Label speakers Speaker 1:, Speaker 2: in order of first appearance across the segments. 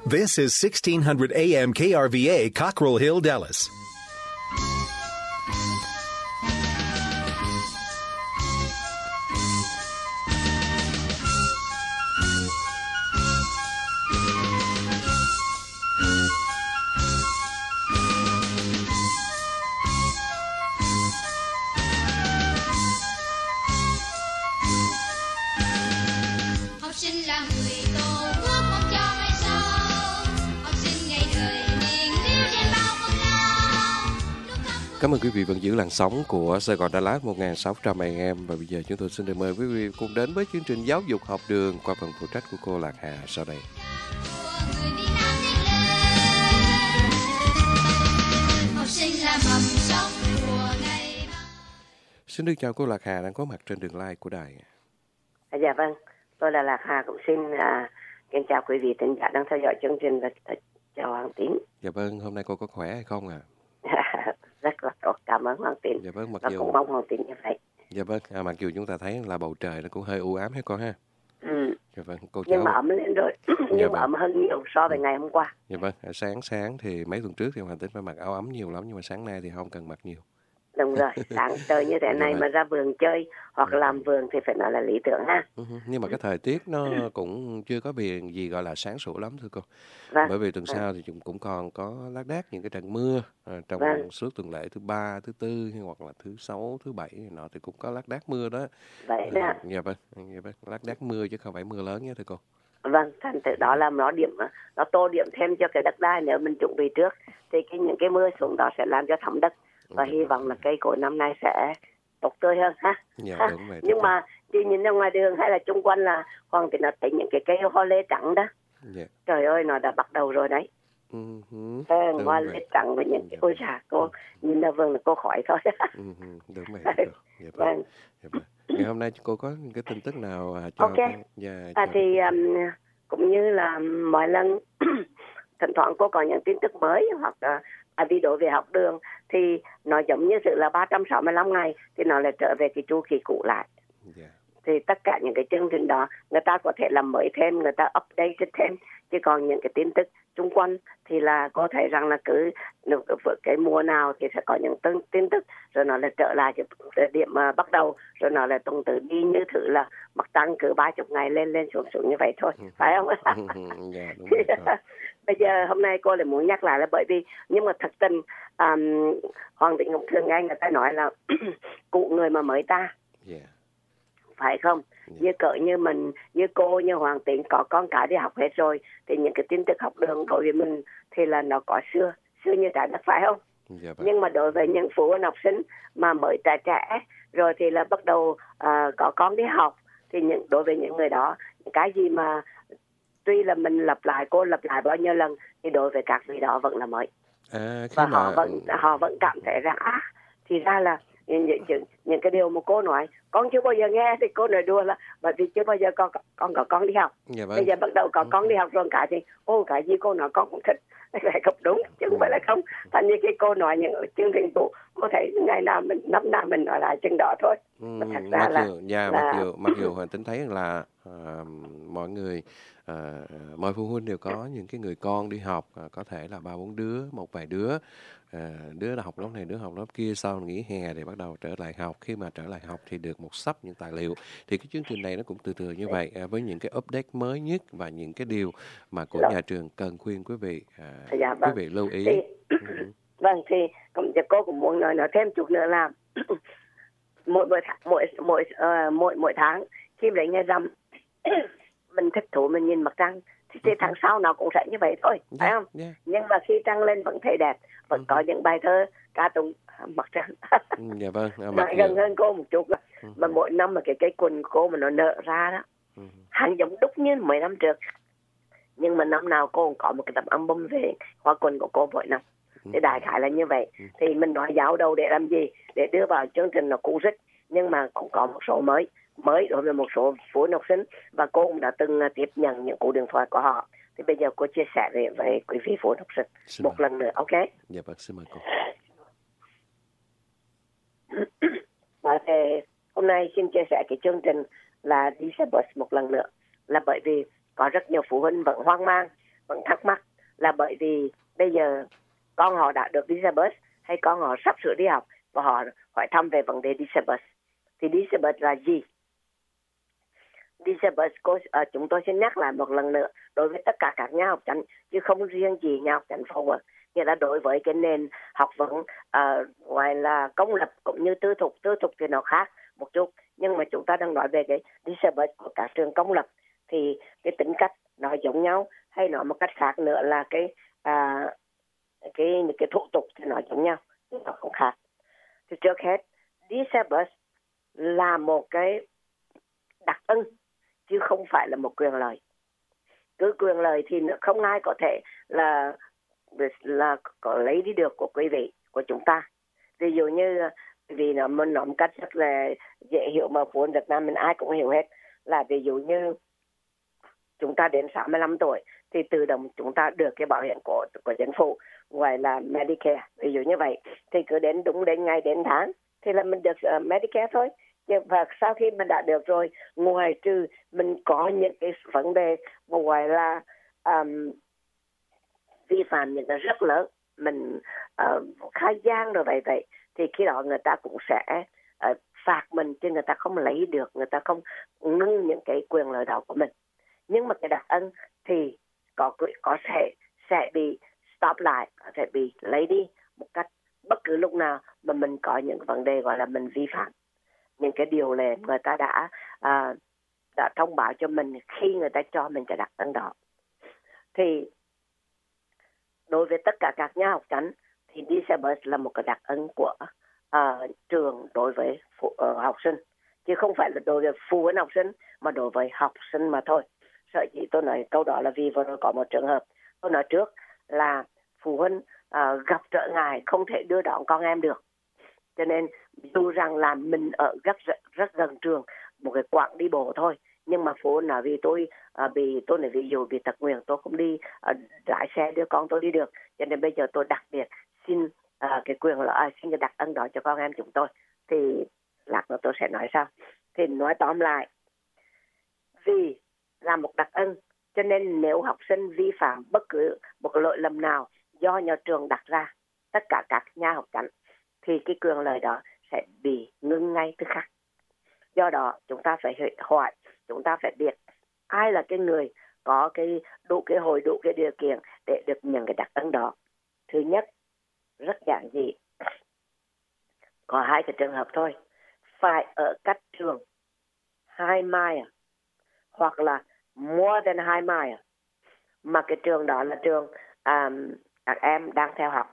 Speaker 1: This is 1600 AM KRVA, Cockrell Hill, Dallas.
Speaker 2: Cảm ơn quý vị vẫn giữ làn sóng của Sài Gòn Đà Lạt 1600 AM. Và bây giờ chúng tôi xin được mời quý vị cùng đến với chương trình Giáo dục học đường qua phần phụ trách của cô Lạc Hà sau đây. Xin được chào cô Lạc Hà đang có mặt trên đường live của đài.
Speaker 3: Dạ vâng, tôi là Lạc Hà, cũng xin kính chào quý vị thính giả đang theo dõi chương trình và chào Hoàng Tín.
Speaker 2: Dạ vâng, hôm nay cô có khỏe hay không ạ?
Speaker 3: Rất là tốt, cảm ơn Hoàng Tín.
Speaker 2: Dạ vâng,
Speaker 3: và cũng mong Hoàng Tín như vậy.
Speaker 2: Dạ vâng, mặc dù chúng ta thấy là bầu trời nó cũng hơi u ám hết con ha. Dạ vâng, cô
Speaker 3: nhưng mà ấm lên rồi, nhưng mà ấm hơn nhiều so với ngày hôm qua.
Speaker 2: Dạ vâng, sáng thì mấy tuần trước thì Hoàng Tín phải mặc áo ấm nhiều lắm, nhưng mà sáng nay thì không cần mặc nhiều.
Speaker 3: Đúng rồi, sáng trời như thế này mà ra vườn chơi hoặc làm vườn thì phải nói là lý tưởng ha.
Speaker 2: Nhưng mà cái thời tiết nó cũng chưa có gì gọi là sáng sủa lắm thưa cô. Bởi vì tuần sau thì cũng còn có lác đác những cái trận mưa trong suốt tuần lễ thứ 3, thứ 4 hoặc là thứ 6, thứ 7 nọ thì cũng có lác đác mưa đó.
Speaker 3: Vậy đó.
Speaker 2: Dạ vâng, lác đác mưa chứ không phải mưa lớn nhé thưa cô.
Speaker 3: Vâng, thành từ đó là nó tô điểm thêm cho cái đất đai, nếu mình chuẩn bị trước thì những cái mưa xuống đó sẽ làm cho thấm đất. Và hy vọng là cây cối năm nay sẽ tốt tươi hơn ha.
Speaker 2: Dạ, đúng vậy.
Speaker 3: Nhưng mà chị nhìn ra ngoài đường hay là chung quanh là Hoàng thì nó thấy những cái cây hoa lê trắng đó.
Speaker 2: Dạ.
Speaker 3: Trời ơi, nó đã bắt đầu rồi đấy. Hoa lê trắng với những cái ôi chà, cô nhìn ra vườn là cô khỏi thôi.
Speaker 2: Đúng vậy. Dạ, vâng. Ngày hôm nay cô có cái tin tức nào cho
Speaker 3: thì cũng như là mọi lần thỉnh thoảng cô có những tin tức mới hoặc vì đối về học đường thì nó giống như sự là 365 ngày thì nó lại trở về cái chu kỳ cũ lại. Thì tất cả những cái chương trình đó người ta có thể làm mới thêm, người ta update thêm, chứ còn những cái tin tức xung quanh thì là có thể rằng là cứ cái mùa nào thì sẽ có những tin tức rồi nó lại trở lại cái điểm bắt đầu, rồi nó lại tuần tự đi như thử là mặt trăng cứ 30 ngày lên xuống như vậy thôi, phải không? Bây giờ hôm nay cô lại muốn nhắc lại là bởi vì nhưng mà thật tình Hoàng Thị Ngọc thường nghe người ta nói là cụ người mà mới ta, phải không? Như cỡ như mình, như cô, như Hoàng Tín có con cái đi học hết rồi thì những cái tin tức học đường đối với mình thì là nó có xưa như trái đất, phải không? Nhưng mà đối với những phụ huynh học sinh mà mới trẻ rồi thì là bắt đầu có con đi học thì đối với những người đó, cái gì mà tuy là mình cô lặp lại bao nhiêu lần thì đối với các vị đó vẫn là mới. Và họ vẫn cảm thấy rằng thì ra là những cái điều mà cô nói con chưa bao giờ nghe, thì cô nói đùa là bởi vì chưa bao giờ con có con đi học. Bây giờ bắt đầu có con đi học rồi cả thì cái gì cô nói con cũng thích, lại không đúng chứ không phải là không. Thành như khi cô nói những chương trình cũ, cô thấy ngày nào năm nào mình nói lại chừng đó thôi. Thật ra
Speaker 2: mặc dù Hoàng Tính thấy là mọi người mọi phụ huynh đều có những cái người con đi học, có thể là 3-4 đứa, một vài đứa đứa học lớp này, đứa học lớp kia, sau nghỉ hè thì bắt đầu trở lại học. Khi mà trở lại học thì được một sắp những tài liệu. Thì cái chương trình này nó cũng từ từ như vậy, với những cái update mới nhất và những cái điều mà của nhà trường cần khuyên quý vị quý vị lưu ý.
Speaker 3: Vâng, thì cô cũng muốn nói thêm chút nữa là mỗi tháng khi lấy ngày rằm mình thích thú mình nhìn mặt trăng thì tháng sau nó cũng sẽ như vậy thôi, phải không? Nhưng mà khi trăng lên vẫn thấy đẹp, vẫn có những bài thơ ca tụng mặt trăng.
Speaker 2: Dạ vâng.
Speaker 3: Gần hơn cô một chút mà mỗi năm mà cái cây quần của cô mà nó nở ra đó, hàng giống đúc như 10 năm trước, nhưng mà năm nào cô cũng có một cái tấm album về hoa quần của cô mỗi năm. Thì đại khái là như vậy. Thì mình nói giáo đâu để làm gì? Để đưa vào chương trình nó cũ rích, nhưng mà cũng có một số mới đối với một số phụ huynh học sinh, và cô cũng đã từng tiếp nhận những cuộc điện thoại của họ. Thì bây giờ cô chia sẻ về quý vị phụ huynh học sinh một lần nữa, ok?
Speaker 2: Dạ vâng, xin mời cô.
Speaker 3: Và thì hôm nay xin chia sẻ cái chương trình là đi xe bus một lần nữa, là bởi vì có rất nhiều phụ huynh vẫn hoang mang vẫn thắc mắc là bởi vì bây giờ con họ đã được đi xe bus hay con họ sắp sửa đi học và họ hỏi thăm về vấn đề đi xe bus. Thì đi xe bus là gì? Đi xe bus, chúng tôi xin nhắc lại một lần nữa đối với tất cả các nhà học chánh, chứ không riêng gì nhà học chánh Forward. Nghĩa là đối với cái nền học vấn gọi là công lập cũng như tư thục thì nó khác một chút, nhưng mà chúng ta đang nói về cái đi xe bus của các trường công lập thì cái tính cách nó giống nhau, hay nói một cách khác nữa là cái thủ tục thì nó giống nhau, nhưng nó không khác. Thì trước hết, đi xe bus là một cái đặc ân chứ không phải là một quyền lợi. Cứ quyền lợi thì không ai có thể là có lấy đi được của quý vị, của chúng ta. Ví dụ như vì mình nói một cách rất là dễ hiểu mà phụ huynh Việt Nam mình ai cũng hiểu hết, là ví dụ như chúng ta đến 65 tuổi thì tự động chúng ta được cái bảo hiểm của chính phủ, gọi là Medicare. Ví dụ như vậy thì cứ đến đúng đến ngày đến tháng thì là mình được Medicare thôi. Và sau khi mình đã được rồi, ngoài trừ mình có những cái vấn đề gọi là vi phạm những cái rất lớn, mình khai gian rồi vậy thì khi đó người ta cũng sẽ phạt mình, chứ người ta không lấy được, người ta không ngưng những cái quyền lợi đó của mình. Nhưng mà cái đặc ân thì có thể sẽ bị stop lại, có thể bị lấy đi một cách bất cứ lúc nào mà mình có những vấn đề gọi là mình vi phạm những cái điều lệ người ta đã thông báo cho mình khi người ta cho mình cái đặc ân đó. Thì đối với tất cả các nhà học chánh thì đi xe bus là một cái đặc ân của trường đối với học sinh, chứ không phải là đối với phụ huynh học sinh mà đối với học sinh mà thôi. Sở dĩ tôi nói câu đó là vì vừa rồi có một trường hợp tôi nói trước là phụ huynh gặp trở ngại không thể đưa đón con em được, cho nên dù rằng là mình ở rất gần trường, một cái quãng đi bộ thôi, nhưng mà phụ huynh nói vì tôi nói ví dụ vì tật nguyền tôi không đi lái xe đưa con tôi đi được, cho nên bây giờ tôi đặc biệt xin cái quyền lợi, xin cái đặc ân đó cho con em chúng tôi. Thì lát nữa tôi sẽ nói sao. Thì nói tóm lại, vì là một đặc ân cho nên nếu học sinh vi phạm bất cứ một lỗi lầm nào do nhà trường đặt ra, tất cả các nhà học chánh thì cái quyền lợi đó sẽ bị ngưng ngay tức khắc. Do đó chúng ta phải hỏi, chúng ta phải biết ai là cái người có cái đủ cái điều kiện để được nhận cái đặc ân đó. Thứ nhất, rất giản dị, có hai cái trường hợp thôi, phải ở cách trường 2 mile hoặc là more than 2 mile mà cái trường đó là trường các em đang theo học,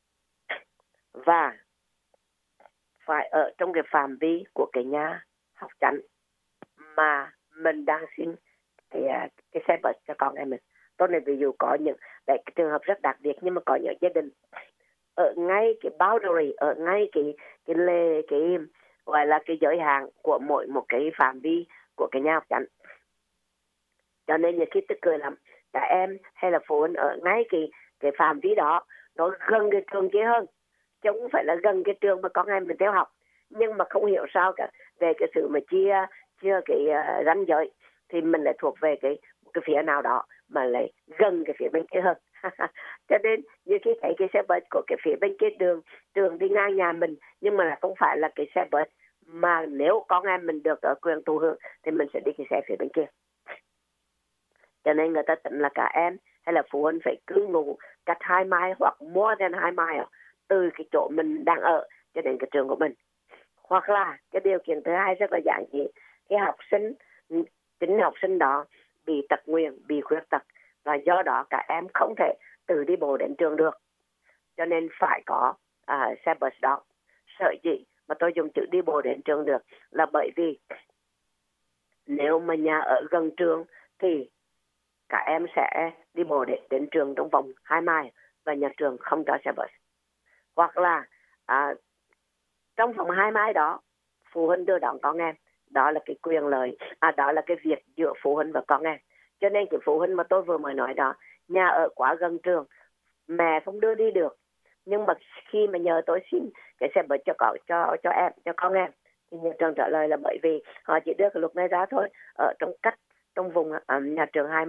Speaker 3: và phải ở trong cái phạm vi của cái nhà học chánh mà mình đang xin cái xe bus cho con em mình. Tôi này ví dụ có những cái trường hợp rất đặc biệt, nhưng mà có những gia đình ở ngay cái boundary, ở ngay cái gọi là cái giới hạn của mỗi một cái phạm vi của cái nhà học chánh. Cho nên nhiều khi tức cười lắm, cả em hay là phụ huynh ở ngay cái phạm vi đó, nó gần cái trường kia hơn, chứ không phải là gần cái trường mà con em mình theo học. Nhưng mà không hiểu sao cả, về cái sự mà chia cái ranh giới thì mình lại thuộc về cái phía nào đó mà lại gần cái phía bên kia hơn. Cho nên như khi thấy cái xe bus của cái phía bên kia trường đi ngang nhà mình, nhưng mà là không phải là cái xe bus mà nếu con em mình được ở quyền thụ hưởng thì mình sẽ đi cái xe phía bên kia. Cho nên người ta tính là cả em hay là phụ huynh phải cư ngụ cách 2 mile hoặc more than 2 mile từ cái chỗ mình đang ở cho đến cái trường của mình. Hoặc là cái điều kiện thứ hai rất là giản dị, cái chính học sinh đó bị tật nguyền, bị khuyết tật, và do đó cả em không thể tự đi bộ đến trường được, cho nên phải có xe bus đó. Sở dĩ mà tôi dùng chữ đi bộ đến trường được là bởi vì nếu mà nhà ở gần trường thì cả em sẽ đi bộ đến trường trong vòng 2 mile và nhà trường không cho xe bus. Hoặc là trong vòng 2 mile đó phụ huynh đưa đón con em, đó là cái quyền lợi, đó là cái việc giữa phụ huynh và con em. Cho nên cái phụ huynh mà tôi vừa mới nói đó, nhà ở quá gần trường, mẹ không đưa đi được, nhưng mà khi mà nhờ tôi xin cái xe bus cho em, cho con em, thì nhà trường trả lời là bởi vì họ chỉ đưa cái luật này ra thôi, ở trong vùng nhà trường 2 mile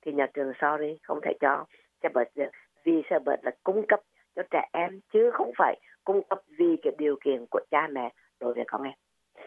Speaker 3: thì nhà trường sorry không thể cho xe bus được, vì xe bus là cung cấp cho trẻ em chứ không phải cung cấp vì cái điều kiện của cha mẹ đối với con em.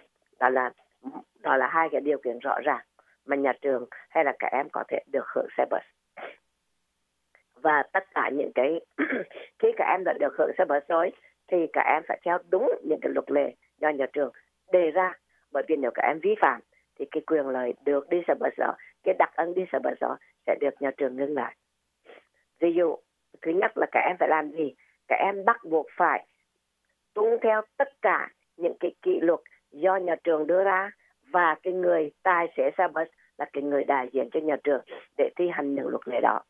Speaker 3: Đó là hai cái điều kiện rõ ràng mà nhà trường hay là các em có thể được hưởng xe bus. Và tất cả những cái khi các em đã được hưởng xe bus rồi thì các em phải theo đúng những cái luật lệ do nhà trường đề ra, bởi vì nếu các em vi phạm thì cái quyền lợi được đi xe bus đó, cái đặc ân đi xe bus đó sẽ được nhà trường ngưng lại. Ví dụ thứ nhất là các em phải làm gì? Các em bắt buộc phải tuân theo tất cả những cái kỷ luật do nhà trường đưa ra, và cái người tài xế xe bus là cái người đại diện cho nhà trường để thi hành những luật lệ đó.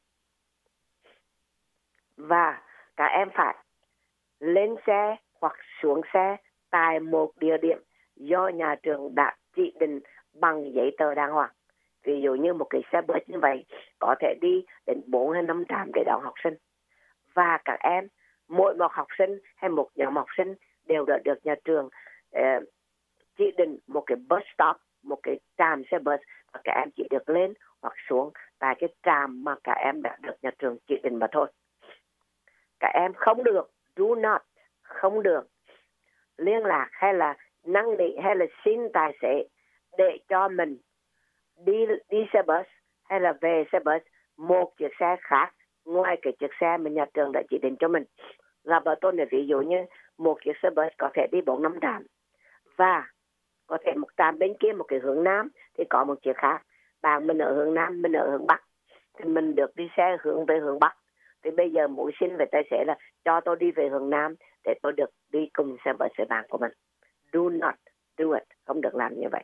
Speaker 3: Và các em phải lên xe hoặc xuống xe tại một địa điểm do nhà trường đã chỉ định bằng giấy tờ đàng hoàng. Ví dụ như một cái xe bus như vậy có thể đi đến 4 hay 5 trạm để đón học sinh. Và các em, mỗi một học sinh hay một nhóm học sinh đều đã được nhà trường chỉ định một cái bus stop, một cái trạm xe bus, và các em chỉ được lên hoặc xuống tại cái trạm mà các em đã được nhà trường chỉ định mà thôi. Các em không được, không được liên lạc hay là năn nỉ hay là xin tài xế để cho mình đi xe bus hay là về xe bus một chiếc xe khác ngoài cái chiếc xe mà nhà trường đã chỉ định cho mình. Là bảo tôi ví dụ như một chiếc xe bus có thể đi 4-5 trạm, và có thể một trạm bên kia một cái hướng Nam thì có một chiếc khác. Bạn mình ở hướng Nam, mình ở hướng Bắc thì mình được đi xe hướng về hướng Bắc. Thì bây giờ muốn xin về tài xế là cho tôi đi về hướng Nam để tôi được đi cùng xe bus với bạn của mình. Do not do it, không được làm như vậy.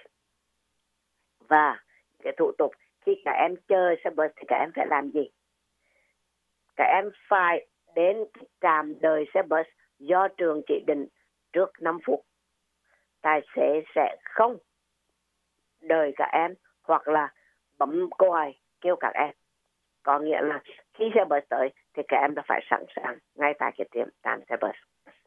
Speaker 3: Và cái thủ tục khi các em chờ xe bus thì các em phải làm gì? Các em phải đến trạm đợi xe bus do trường chỉ định trước 5 phút. Tài xế sẽ không đợi các em hoặc là bấm còi kêu các em. Có nghĩa là khi xe bus tới thì các em đã phải sẵn sàng ngay tại cái tiệm trạm xe bus.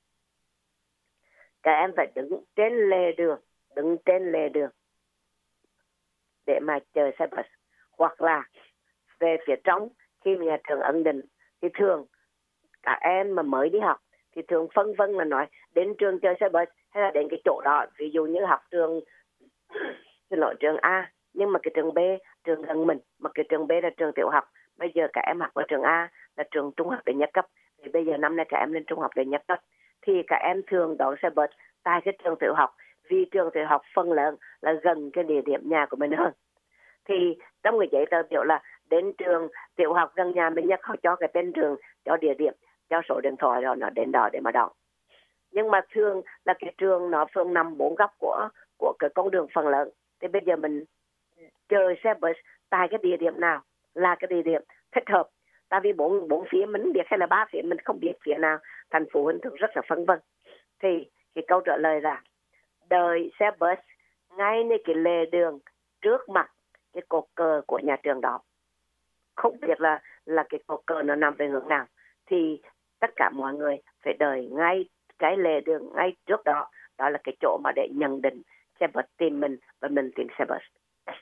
Speaker 3: Các em phải đứng trên lề đường để mà chờ xe bus, hoặc là về phía trong khi nhà trường ấn định thì thường các em mà mới đi học thì thường phân vân là nói đến trường chờ xe bus hay là đến cái chỗ đó. Ví dụ như học trường trường A nhưng mà cái trường B trường gần mình, mà cái trường B là trường tiểu học. Bây giờ các em học ở trường A là trường trung học đệ nhất cấp, thì bây giờ năm nay các em lên trung học đệ nhất cấp thì các em thường đón xe bus tại cái trường tiểu học, vì trường tiểu học phần lớn là gần cái địa điểm nhà của mình hơn. Thì trong cái giấy tờ biểu là đến trường tiểu học gần nhà mình nhất, họ cho cái tên trường, cho địa điểm, cho số điện thoại, rồi nó đến đó để mà đón. Nhưng mà thường là cái trường nó phương nằm 4 góc của cái con đường phần lớn. Thì bây giờ mình chờ xe bus tại cái địa điểm nào là cái địa điểm thích hợp. Tại vì bốn phía mình biết hay là 3 phía mình không biết phía nào, thành phụ huynh thường rất là phân vân. Thì cái câu trả lời là đợi xe bus ngayในcái lề đường trước mặt cái cột cờ của nhà trường đó. Không biết là cái cột cờ nó nằm về hướng nào thì tất cả mọi người phải đợi ngay cái lề đường ngay trước đó. Đó là cái chỗ mà để nhận định xe bus tìm mình và mình tìm xe bus.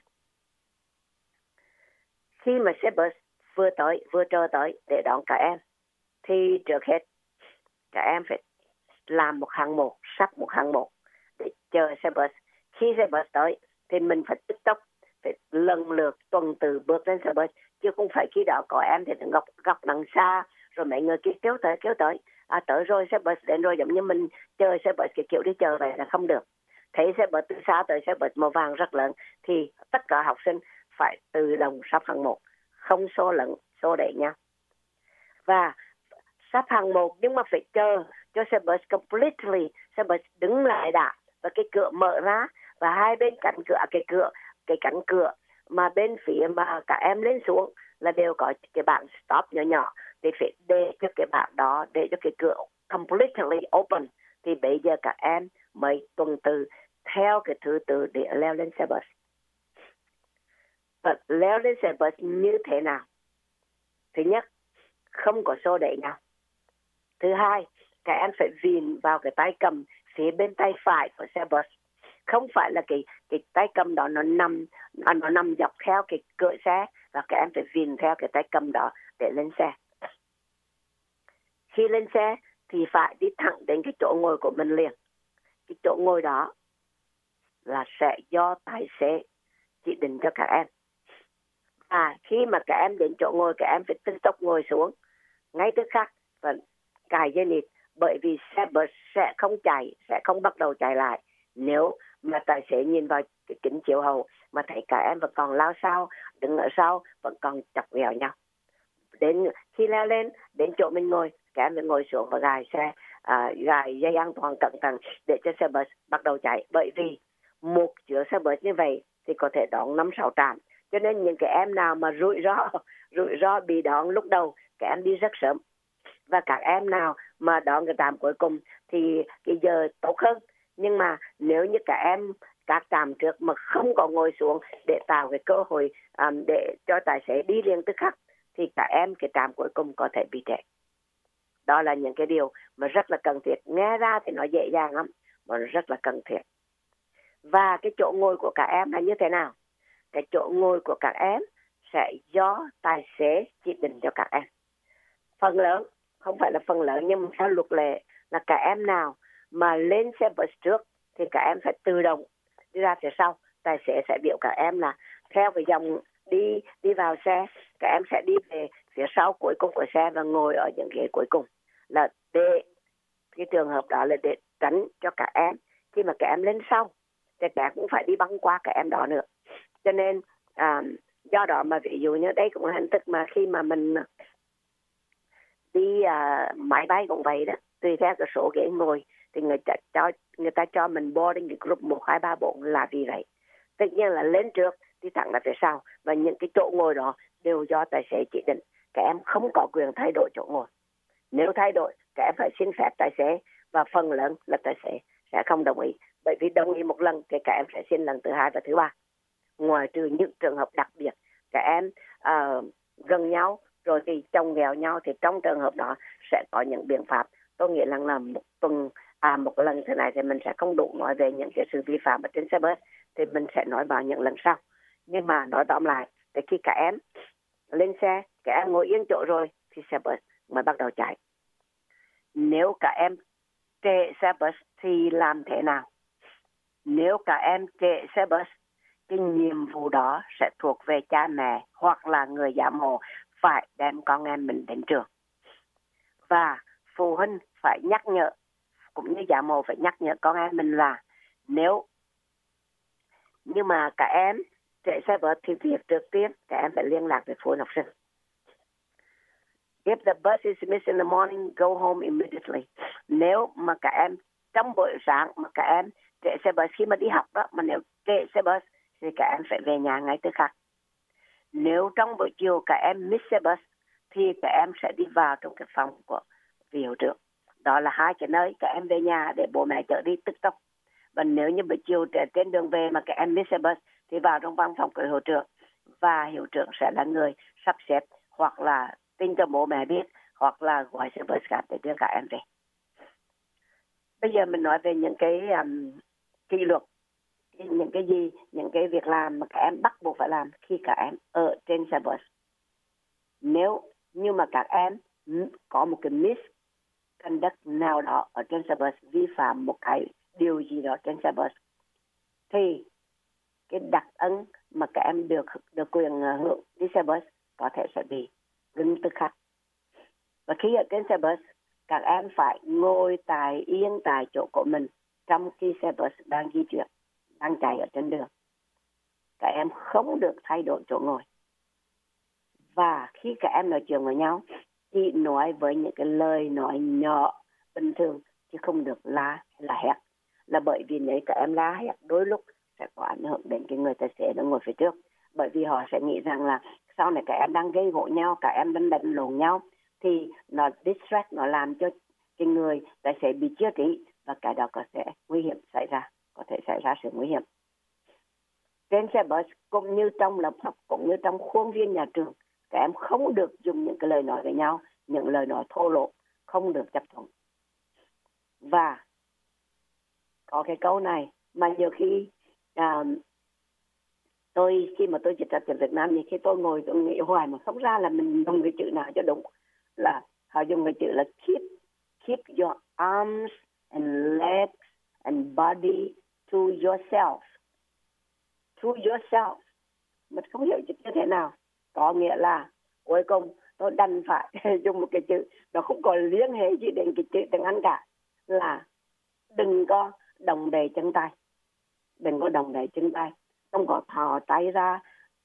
Speaker 3: Khi mà xe bus vừa chờ tới để đón các em thì trước hết các em phải làm một hạng mục, sắp một hạng mục để chờ xe bus. Khi xe bus tới thì mình phải tức tốc, phải lần lượt tuần tự bước lên xe bus, chứ không phải khi đó có em thì góc đằng xa rồi mấy người kia kéo tới tới rồi xe bus đến rồi, giống như mình chờ xe bus cái kiểu đi chờ vậy là không được. Thấy xe bus từ xa tới xe bus màu vàng rất lớn thì tất cả học sinh phải tự động sắp hạng mục, không xô lẫn xô đẩy nhau, và sắp hạng mục nhưng mà phải chờ cho xe bus completely, xe bus đứng lại đã và cái cửa mở ra, và hai bên cạnh cửa cái cánh cửa mà bên phía mà các em lên xuống là đều có cái bảng stop nhỏ nhỏ, thì phải để cho cái bảng đó, để cho cái cửa completely open thì bây giờ các em mới tuần tự theo cái thứ tự để leo lên xe bus. Và leo lên xe bus như thế nào? Thứ nhất, không có xô đẩy nhau. Thứ hai, các em phải vịn vào cái tay cầm phía bên tay phải của xe bus. Không phải là cái tay cầm đó nó nằm dọc theo cái cửa xe, và các em phải vìn theo cái tay cầm đó để lên xe. Khi lên xe thì phải đi thẳng đến cái chỗ ngồi của mình liền. Cái chỗ ngồi đó là sẽ do tài xế chỉ định cho các em. Khi mà các em đến chỗ ngồi, các em phải tức tốc ngồi xuống ngay tức khắc và cài dây nịt, bởi vì xe bus sẽ không bắt đầu chạy lại nếu mà tài xế nhìn vào cái kính chiếu hậu mà thấy các em vẫn còn lao sao, đứng ở sau vẫn còn chọc ghẹo nhau. Đến khi leo lên đến chỗ mình ngồi, các em phải ngồi xuống và gài dây an toàn cẩn thận để cho xe bus bắt đầu chạy, bởi vì một chiếc xe bus như vậy thì có thể đón 5-6 trạm. Cho nên những cái em nào mà rủi ro bị đón lúc đầu, các em đi rất sớm. Và các em nào mà đón cái trạm cuối cùng thì cái giờ tốt hơn. Nhưng mà nếu như các trạm trước mà không có ngồi xuống để tạo cái cơ hội để cho tài xế đi liền tức khắc, thì các em cái trạm cuối cùng có thể bị trễ. Đó là những cái điều mà rất là cần thiết. Nghe ra thì nó dễ dàng lắm, mà rất là cần thiết. Và cái chỗ ngồi của các em là như thế nào? Cái chỗ ngồi của các em sẽ do tài xế chỉ định cho các em. Phần lớn, không phải là phần lớn nhưng mà theo luật lệ là các em nào mà lên xe bus trước thì các em phải tự động đi ra phía sau. Tài xế sẽ biểu các em là theo cái dòng đi vào xe, các em sẽ đi về phía sau cuối cùng của xe và ngồi ở những ghế cuối cùng. Là để cái trường hợp đó là để tránh cho các em khi mà các em lên sau thì các em cũng phải đi băng qua các em đó nữa. Cho nên do đó mà ví dụ như đây cũng là hình thức mà khi mà mình đi máy bay cũng vậy đó, tùy theo cái số ghế ngồi thì người ta cho mình boarding cái group 1, 2, 3, 4 là vì vậy. Tất nhiên là lên trước đi thẳng ra phía sau, và những cái chỗ ngồi đó đều do tài xế chỉ định. Các em không có quyền thay đổi chỗ ngồi. Nếu thay đổi, các em phải xin phép tài xế, và phần lớn là tài xế sẽ không đồng ý. Bởi vì đồng ý một lần thì các em sẽ xin lần thứ 2 và thứ 3. Ngoài trừ những trường hợp đặc biệt, các em gần nhau rồi thì chồng ghẹo nhau, thì trong trường hợp đó sẽ có những biện pháp. Tôi nghĩ rằng là một lần thế này thì mình sẽ không đủ nói về những cái sự vi phạm ở trên xe bus, thì mình sẽ nói vào những lần sau. Nhưng mà nói tóm lại, thì khi các em lên xe, các em ngồi yên chỗ rồi thì xe bus mới bắt đầu chạy. Nếu các em trễ xe bus thì làm thế nào? Nếu các em trễ xe bus, cái nhiệm vụ đó sẽ thuộc về cha mẹ hoặc là người giám hộ phải đem con em mình đến trường. Và phụ huynh phải nhắc nhở, cũng như giám hộ phải nhắc nhở con em mình là nếu như mà các em trễ xe bus thì việc trước tiên các em phải liên lạc với phụ huynh học sinh. If the bus is missed in the morning, go home immediately. Nếu mà các em trong buổi sáng mà các em trễ xe bus khi mà đi học đó, mà nếu trễ xe bus thì các em phải về nhà ngay tức khắc. Nếu trong buổi chiều các em miss xe bus thì các em sẽ đi vào trong cái phòng của vị hiệu trưởng. Đó là hai cái nơi các em về nhà để bố mẹ chở đi tức tốc. Và nếu như buổi chiều trên đường về mà các em miss xe bus thì vào trong văn phòng của hiệu trưởng, và hiệu trưởng sẽ là người sắp xếp hoặc là tin cho bố mẹ biết hoặc là gọi xe bus khác để đưa các em về. Bây giờ mình nói về những cái kỷ luật, những cái việc làm mà các em bắt buộc phải làm khi các em ở trên xe bus. Nếu như mà các em có một cái misconduct nào đó ở trên xe bus, vi phạm một cái điều gì đó trên xe bus, thì cái đặc ân mà các em được quyền hưởng đi xe bus có thể sẽ bị ngưng tức khắc. Và khi ở trên xe bus, các em phải ngồi yên tại chỗ của mình trong khi xe bus đang di chuyển, đang chạy ở trên đường. Các em không được thay đổi chỗ ngồi. Và khi các em nói chuyện với nhau, chỉ nói với những cái lời nói nhỏ bình thường, chứ không được la hét. Là bởi vì nếu các em la hét đôi lúc sẽ có ảnh hưởng đến cái người tài xế đang ngồi phía trước. Bởi vì họ sẽ nghĩ rằng là sau này các em đang gây gổ nhau, các em đang đánh lộn nhau, thì nó distract, nó làm cho cái người tài xế bị chia trí, và cái đó có thể nguy hiểm xảy ra, có thể xảy ra sự nguy hiểm. Trên xe bus cũng như trong lớp học, cũng như trong khuôn viên nhà trường, các em không được dùng những cái lời nói với nhau, những lời nói thô lỗ, không được chấp thuận. Và có cái câu này mà nhiều khi Tôi khi mà tôi dịch ra tiếng Việt Nam thì khi tôi ngồi tôi nghĩ hoài mà không ra là mình dùng cái chữ nào cho đúng, là họ dùng cái chữ là keep your arms and legs and body to yourself. To yourself. Mình không hiểu chữ như thế nào. Có nghĩa là cuối cùng tôi đành phải dùng một cái chữ nó không có liên hệ gì đến cái chữ tiếng Anh cả, là đừng có đồng đầy chân tay. Đừng có đồng đầy chân tay. Không có thò tay ra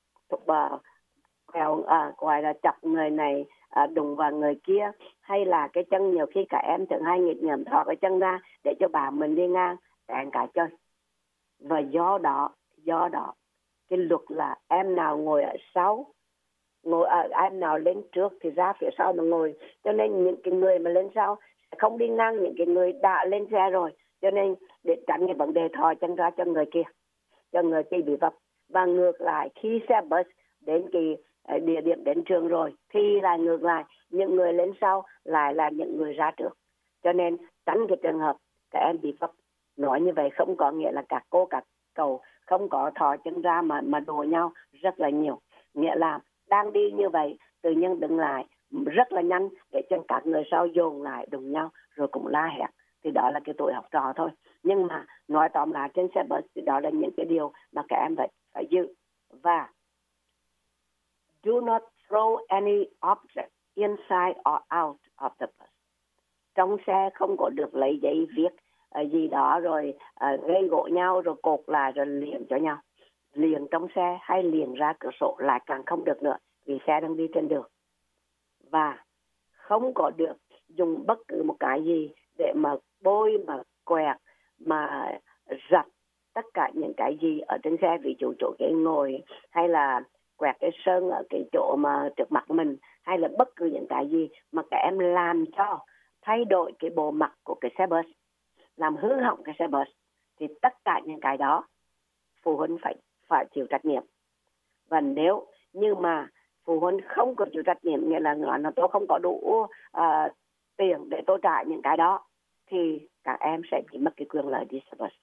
Speaker 3: gọi là chọc người này đụng vào người kia, hay là cái chân nhiều khi cả em thường hay nghịch ngợm thò cái chân ra để cho bà mình đi ngang tàn cả chơi. Và do đó cái luật là em nào ngồi ở sau, em nào lên trước thì ra phía sau mà ngồi, cho nên những cái người mà lên sau sẽ không đi ngang những cái người đã lên xe rồi, cho nên để tránh cái vấn đề thò chân ra cho người kia bị vấp. Và ngược lại, khi xe bus đến cái địa điểm đến trường rồi thì là ngược lại, những người lên sau lại là những người ra trước, cho nên tránh cái trường hợp các em bị vấp. Nói như vậy không có nghĩa là các cô các cậu không có thò chân ra mà đùa nhau rất là nhiều, nghĩa là đang đi như vậy tự nhiên đứng lại rất là nhanh để cho các người sau dồn lại đụng nhau rồi cũng la hét, thì đó là cái tuổi học trò thôi. Nhưng mà nói tóm lại trên xe bus thì đó là những cái điều mà các em phải giữ. Và do not throw any object inside or out of the bus. Trong xe không có được lấy giấy viết gì đó rồi gây gỗ nhau rồi cột lại rồi liền cho nhau. Liền trong xe hay liền ra cửa sổ lại càng không được nữa, vì xe đang đi trên đường. Và không có được dùng bất cứ một cái gì để mà bôi, mà quẹt, mà rạch tất cả những cái gì ở trên xe, ví dụ chỗ ghế ngồi, hay là quẹt cái sơn ở cái chỗ mà trước mặt mình, hay là bất cứ những cái gì mà các em làm cho thay đổi cái bộ mặt của cái xe bus, làm hư hỏng cái xe bus, thì tất cả những cái đó phụ huynh phải chịu trách nhiệm. Và nếu như mà phụ huynh không có chịu trách nhiệm, nghĩa là nói tôi không có đủ tiền để tôi trả những cái đó, thì các em sẽ bị mất cái quyền lợi đi xe bus.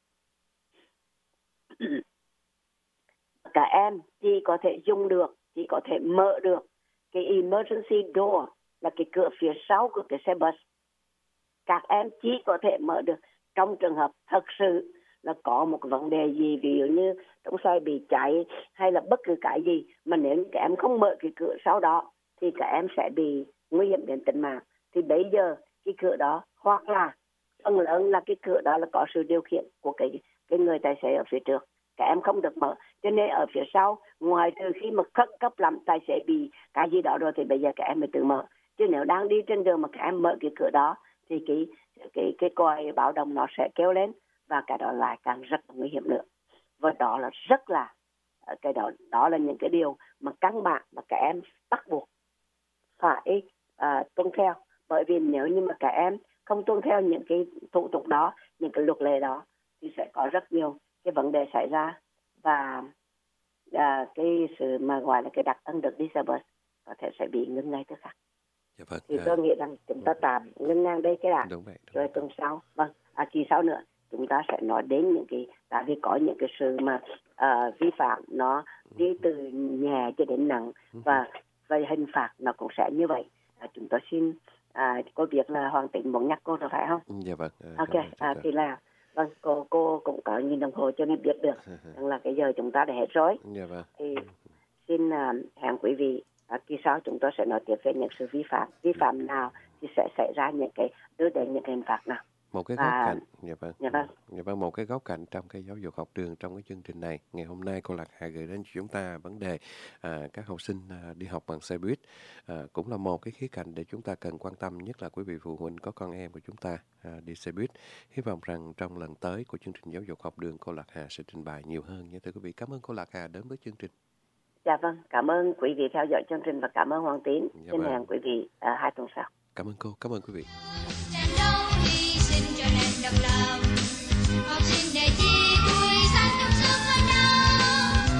Speaker 3: Các em chỉ có thể dùng được, chỉ có thể mở được cái emergency door, là cái cửa phía sau của cái xe bus. Các em chỉ có thể mở được trong trường hợp thật sự là có một vấn đề gì, ví dụ như trong xe bị cháy hay là bất cứ cái gì, mà nếu như các em không mở cái cửa sau đó thì các em sẽ bị nguy hiểm đến tính mạng. Thì bây giờ cái cửa đó, hoặc là phần lớn là cái cửa đó là có sự điều khiển của cái người tài xế ở phía trước, các em không được mở. Cho nên ở phía sau, ngoài trừ khi mà khẩn cấp lắm tài xế bị cái gì đó rồi thì bây giờ các em mới tự mở. Chứ nếu đang đi trên đường mà các em mở cái cửa đó thì cái còi báo động nó sẽ kêu lên, và cái đó lại càng rất là nguy hiểm nữa. Và đó là rất là cái đó là những cái điều mà căn bản mà các em bắt buộc phải tuân theo. Bởi vì nếu như mà các em không tuân theo những cái thủ tục đó, những cái luật lệ đó, thì sẽ có rất nhiều cái vấn đề xảy ra, và cái sự mà gọi là cái đặc ân được đi xe bus có thể sẽ bị ngưng ngay tức khắc.
Speaker 2: Dạ vâng.
Speaker 3: Thì tôi nghĩ rằng chúng ta tạm ngưng ngang đây cái đã.
Speaker 2: Đúng vậy.
Speaker 3: Rồi tuần sau, kỳ sau nữa chúng ta sẽ nói đến những cái, tại vì có những cái sự mà vi phạm nó đi từ nhẹ cho đến nặng, và về hình phạt nó cũng sẽ như vậy. Chúng tôi xin có việc là Hoàng Tĩnh muốn nhắc cô rồi phải không?
Speaker 2: Dạ vâng.
Speaker 3: Ok, thì là vâng, cô cũng có nhìn đồng hồ cho nên biết được rằng là cái giờ chúng ta đã hết rồi.
Speaker 2: Dạ vâng.
Speaker 3: Thì xin hẹn quý vị kỳ sau chúng tôi sẽ nói tiếp về những sự vi phạm nào thì sẽ xảy ra những cái đưa đến những cái hình phạt nào.
Speaker 2: Một cái góc cạnh, dạ vâng, một cái góc cạnh trong cái giáo dục học đường trong cái chương trình này. Ngày hôm nay cô Lạc Hà gửi đến cho chúng ta vấn đề các học sinh đi học bằng xe buýt, cũng là một cái khía cạnh để chúng ta cần quan tâm, nhất là quý vị phụ huynh có con em của chúng ta đi xe buýt. Hy vọng rằng trong lần tới của chương trình giáo dục học đường, cô Lạc Hà sẽ trình bày nhiều hơn nha thưa quý vị. Cảm ơn cô Lạc Hà đến với chương trình.
Speaker 3: Dạ vâng, cảm ơn quý vị theo dõi chương trình và cảm ơn Hoàng Tín. Xin hẹn quý vị 2 tuần sau.
Speaker 2: Cảm ơn cô, cảm ơn quý vị.
Speaker 4: Độc lập, học sinh để